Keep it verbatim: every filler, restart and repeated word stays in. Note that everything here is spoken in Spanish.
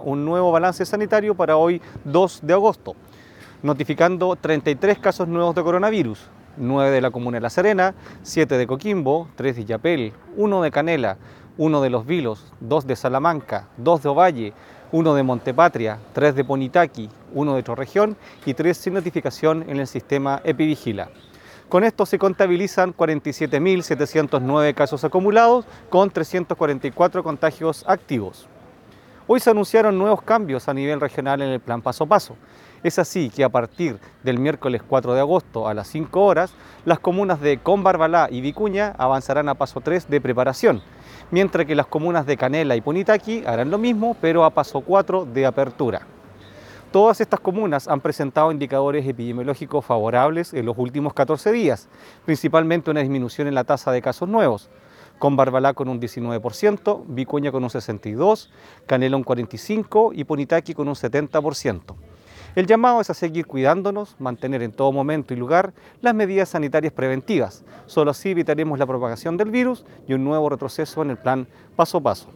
Un nuevo balance sanitario para hoy dos de agosto, notificando treinta y tres casos nuevos de coronavirus, nueve de la comuna de La Serena, siete de Coquimbo, tres de Illapel, uno de Canela, uno de Los Vilos, dos de Salamanca, dos de Ovalle, uno de Montepatria, tres de Ponitaqui, uno de Ecoregión y tres sin notificación en el sistema EpiVigila. Con esto se contabilizan cuarenta y siete mil setecientos nueve casos acumulados con trescientos cuarenta y cuatro contagios activos. Hoy se anunciaron nuevos cambios a nivel regional en el plan paso a paso. Es así que a partir del miércoles cuatro de agosto a las cinco horas, las comunas de Combarbalá y Vicuña avanzarán a paso tres de preparación, mientras que las comunas de Canela y Punitaqui harán lo mismo, pero a paso cuatro de apertura. Todas estas comunas han presentado indicadores epidemiológicos favorables en los últimos catorce días, principalmente una disminución en la tasa de casos nuevos. Combarbalá con un diecinueve por ciento, Vicuña con un sesenta y dos por ciento, Canela un cuarenta y cinco por ciento y Punitaqui con un setenta por ciento. El llamado es a seguir cuidándonos, mantener en todo momento y lugar las medidas sanitarias preventivas. Solo así evitaremos la propagación del virus y un nuevo retroceso en el plan paso a paso.